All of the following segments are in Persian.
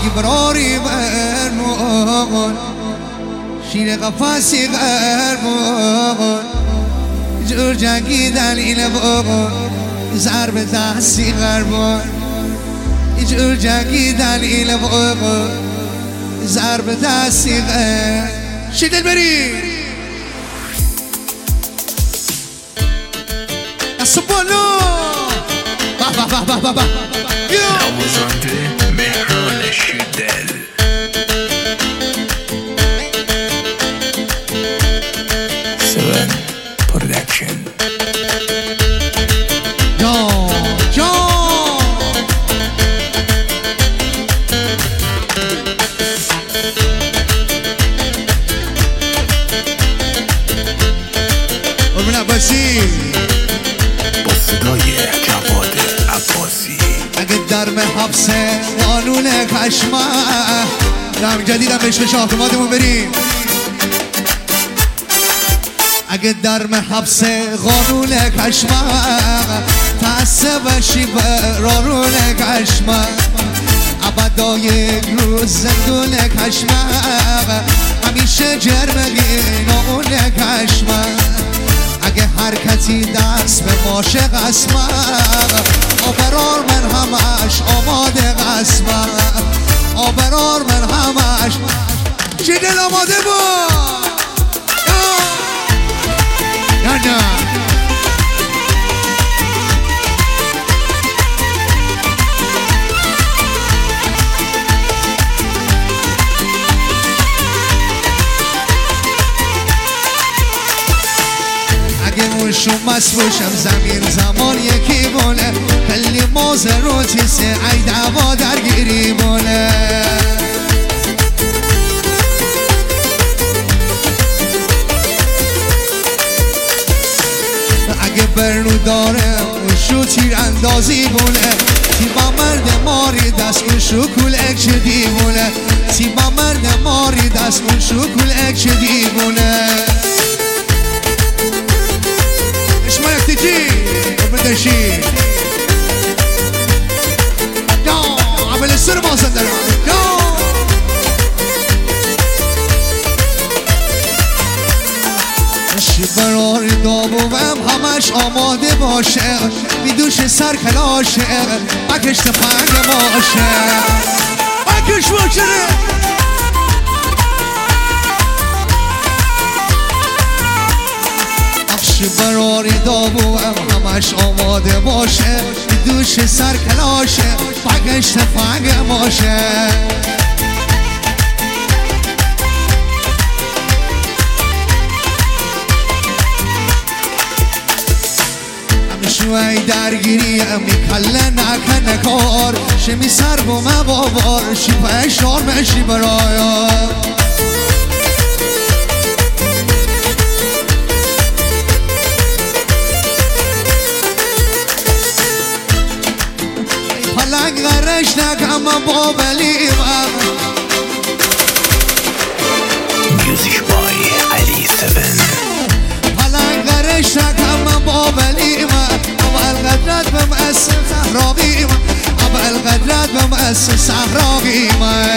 بگی براری برمون شیر قفاسی قرمون جور جنگیدن اینه بگون ضرب دستی قرمون جور جنگیدن اینه بگون ضرب دستی قرمون شدل بری دست بالا نوازنده مهران شدل سون پرودکشن با صدای جواد عباسی اگه درم حبس قانون کشمه رم جدیدم عشق شاهدمادمون بریم اگه درم حبس قانون کشمه تحصه بشی برارون کشمه ابدا یک روز زندون کشمه همیشه جرمگی نون کشمه اگه حرکتی دست به ماشه قسمه آبرار من همش آماده قسمه آبرار من همش چی دل آماده بود یا نه موشو مسفوشم زمین زمان یکی بونه کلی موزه رو تیسه ای دعوا درگیری بونه اگه برنو داره موشو تیر اندازی بونه تیبا مرد ماری دست موشو کل اک چه دیبونه تیبا مرد ماری دست موشو کل اک چه دیبونه تجي وبدأ شيء يا عمل السر ما صدق يا براری دابو همش آماده باشه میدوش سر کلاشه بکش تفنگ باشه بکش باشه براری دابو همش آماده باشه دوش سر کلاشه بگش تفنگ باشه همیشوی درگیری میکله نکنه کار شمی سر بو مبابار شی پشار مشی برایا پلنگ غرش نکم بابلی میوزیک بای علی 7 پلنگ غرش نکم بابلی اول قدرت بمأس صحراقی اول قدرت بمأس صحراقی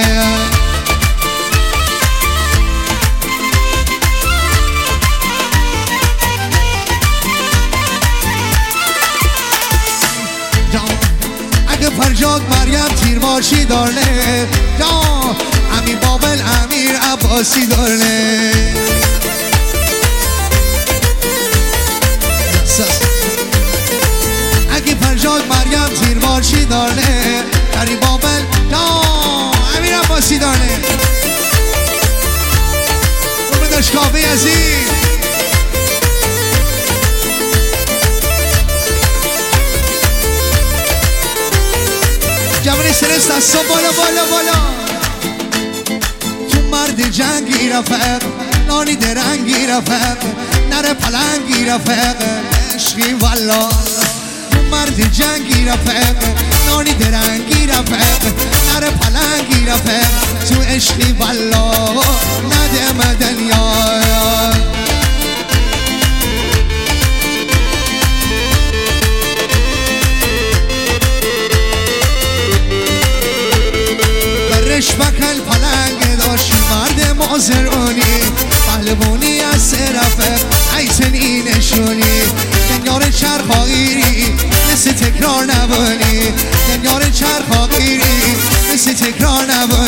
فرجاد مریم تیرباشی دارله یا امی بابل امیر عباسی دارله اگه فرجاد مریم تیرباشی دارله اری بابل یا امیر عباسی دارله رو بداش کافه عزیز جوانی سرست دستا بالا بالا بالا تو مرد جنگی رفق نانی درنگی رفق نره پلنگی رفق عشقی والا تو مرد جنگی رفق نانی درنگی رفق نره پلنگی رفق تو عشقی والا ندم دنیا آزرونی پهلوانی از طرف عیسنی نشونی دنیار چرخاگیری مثل تکرار نبانی دنیار چرخاگیری مثل تکرار نبانی